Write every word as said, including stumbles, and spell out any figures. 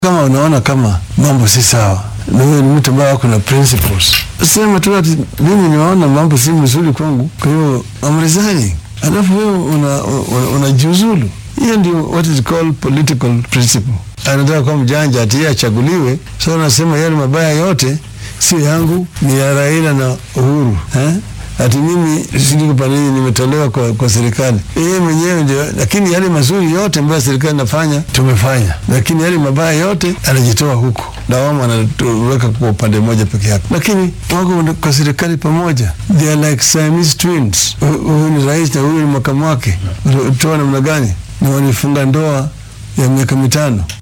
Kama unaona kama mambo si sawa, na wewe ni mtu ambaye kuna principles, sema tu ati mimi nimeona mambo si mzuri kwangu, kwa hiyo I'm resigning. Alafu wewe una unajiuzulu. Hiyo ndio what is called political principle. Anataka kwa mjanja ati achaguliwe, so anasema yale mabaya yote si yangu, ni ya Raila na Uhuru, eh? Ati mimi sindiko pale nimetolewa kwa, kwa serikali. Yeye mwenyewe ndio, lakini yale mazuri yote ambayo serikali inafanya tumefanya, lakini yale mabaya yote anajitoa huko, lawama anaweka kwa upande mmoja peke yake. Lakini wako kwa serikali pamoja, they are like Siamese twins. Huyu ni rais na huyu ni makamu wake, toa namna gani, na wanifunga ndoa ya miaka mitano.